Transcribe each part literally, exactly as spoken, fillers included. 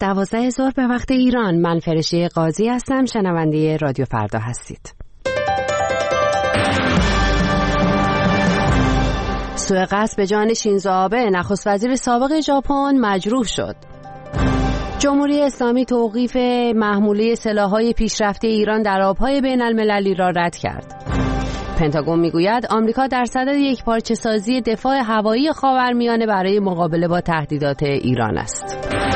دوازده ظهر به وقت ایران. من فرشته قاضی هستم، شنونده رادیو فردا هستید. سوء قصد به جان شینزو آبه، نخست وزیر سابق ژاپن، مجروح شد. جمهوری اسلامی توقیف محموله سلاح‌های پیشرفته ایران در آب‌های بین‌المللی را رد کرد. پنتاگون میگوید آمریکا در صدد یک پارچه سازی دفاع هوایی خاورمیانه برای مقابله با تهدیدات ایران است.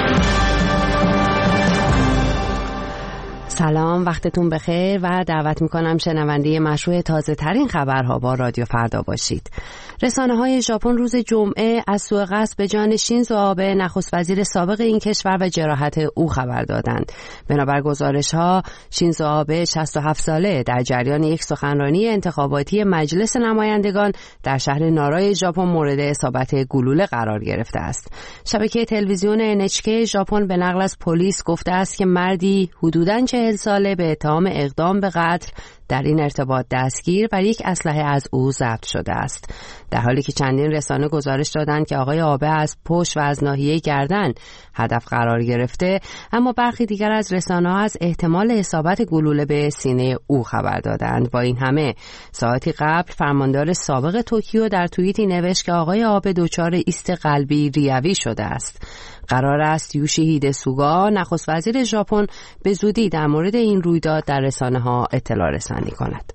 سلام، وقتتون بخیر و دعوت میکنم شنونده مشروع تازه ترین خبرها با رادیو فردا باشید. رسانه های ژاپن روز جمعه از سوء قصد به جان شینزو آبه، نخست وزیر سابق این کشور و جراحت او خبر دادند. بنابر گزارش ها شینزو آبه شصت و هفت ساله در جریان یک سخنرانی انتخاباتی مجلس نمایندگان در شهر نارای ژاپن مورد اصابت گلوله قرار گرفته است. شبکه تلویزیون ان اچ کی ژاپن به نقل از پلیس گفته است که مردی حدوداً چهل ساله به اتهام اقدام به قتل در این ارتباط دستگیر و یک اسلحه از او ضبط شده است. در حالی که چندین رسانه گزارش دادند که آقای آبه از پشت و از ناحیه گردن هدف قرار گرفته، اما برخی دیگر از رسانه‌ها از احتمال اصابت گلوله به سینه او خبر دادند. با این همه ساعتی قبل فرماندار سابق توکیو در توییتی نوشت که آقای آبه دچار ایست قلبی ریوی شده است. قرار است یوشیهیده سوگا، نخست وزیر ژاپن، به زودی در مورد این رویداد در رسانه‌ها اطلاع رسانی کند.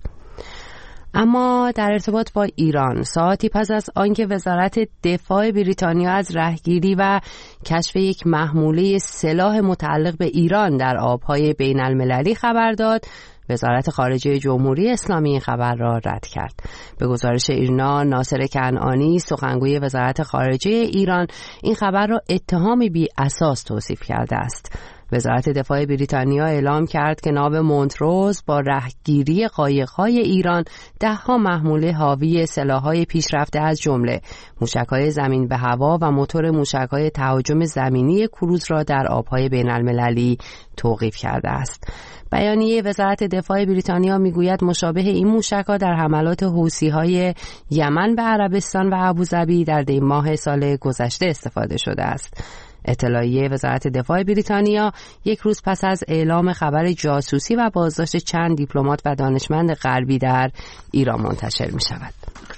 اما در ارتباط با ایران، ساعتی پس از آنکه وزارت دفاع بریتانیا از رهگیری و کشف یک محموله سلاح متعلق به ایران در آبهای بین المللی خبر داد، وزارت خارجه جمهوری اسلامی این خبر را رد کرد. به گزارش ایرنا، ناصر کنعانی، سخنگوی وزارت خارجه ایران، این خبر را اتهامی بی اساس توصیف کرده است. وزارت دفاع بریتانیا اعلام کرد که ناو مونتروز با رهگیری قایق‌های ایران ده‌ها محموله حاوی سلاح‌های پیشرفته از جمله موشک‌های زمین به هوا و موتور موشک‌های تهاجم زمینی کروز را در آب‌های بین‌المللی توقیف کرده است. بیانیه وزارت دفاع بریتانیا میگوید مشابه این موشک‌ها در حملات حوثی‌های یمن به عربستان و ابوظبی در دی ماه سال گذشته استفاده شده است. اطلاعیه وزارت دفاع بریتانیا یک روز پس از اعلام خبر جاسوسی و بازداشت چند دیپلمات و دانشمند غربی در ایران منتشر می شود.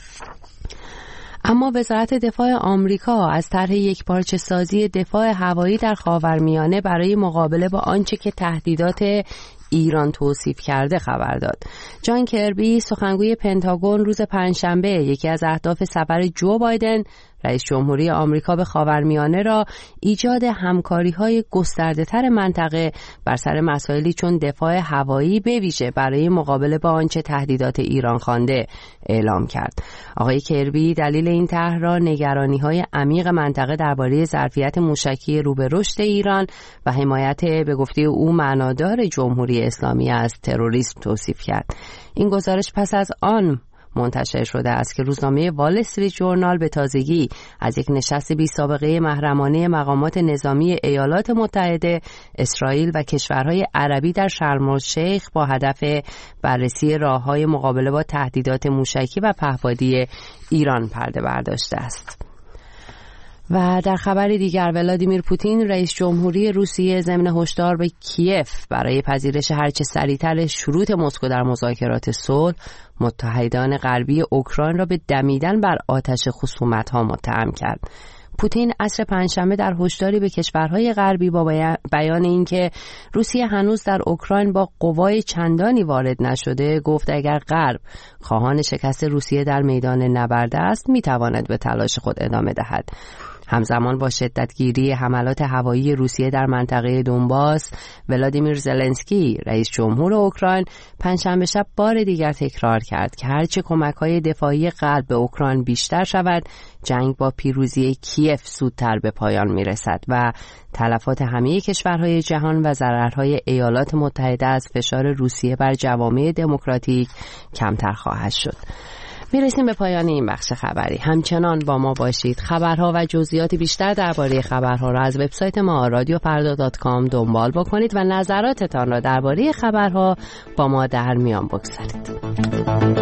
اما وزارت دفاع آمریکا از طرح یک پارچه سازی دفاع هوایی در خاورمیانه برای مقابله با آنچه که تهدیدات ایران توصیف کرده خبر داد. جان کربی، سخنگوی پنتاگون، روز پنجشنبه یکی از اهداف سفر جو بایدن رئیس جمهوری آمریکا به خاورمیانه را ایجاد همکاری‌های گسترده‌تر منطقه بر سر مسائلی چون دفاع هوایی به ویژه برای مقابله با آنچه تهدیدات ایران خوانده اعلام کرد. آقای کربی دلیل این طرح را نگرانی‌های عمیق منطقه درباره ظرفیت موشکی رو به رشد ایران و حمایت به گفته او معنادار جمهوری اسلامی از تروریسم توصیف کرد. این گزارش پس از آن منتشر شده است که روزنامه وال استریت جورنال به تازگی از یک نشست بی سابقه محرمانه مقامات نظامی ایالات متحده، اسرائیل و کشورهای عربی در شرم الشیخ با هدف بررسی راه‌های مقابله با تهدیدات موشکی و پهپادی ایران پرده برداشته است. و در خبر دیگر، ولادیمیر پوتین رئیس جمهوری روسیه ضمن هشدار به کیف برای پذیرش هرچه سریعتر شروط مسکو در مذاکرات صلح، متحدان غربی اوکراین را به دمیدن بر آتش خصومت‌ها متهم کرد. پوتین عصر پنجشنبه در هشداری به کشورهای غربی با بیان اینکه روسیه هنوز در اوکراین با قوای چندانی وارد نشده، گفت اگر غرب خواهان شکست روسیه در میدان نبرد است، میتواند به تلاش خود ادامه دهد. همزمان با شدتگیری حملات هوایی روسیه در منطقه دونباس، ولادیمیر زلنسکی رئیس جمهور اوکراین پنجشنبه شب بار دیگر تکرار کرد که هرچه کمک‌های دفاعی غرب به اوکراین بیشتر شود، جنگ با پیروزی کیف زودتر به پایان میرسد و تلفات همه کشورهای جهان و ضررهای ایالات متحده از فشار روسیه بر جوامع دموکراتیک کمتر خواهد شد. میرسیم به پایان این بخش خبری. همچنان با ما باشید. خبرها و جزئیات بیشتر درباره خبرها را از وبسایت ما رادیو فردا دات کام دنبال بکنید و نظراتتان را درباره خبرها با ما در میان بگذارید.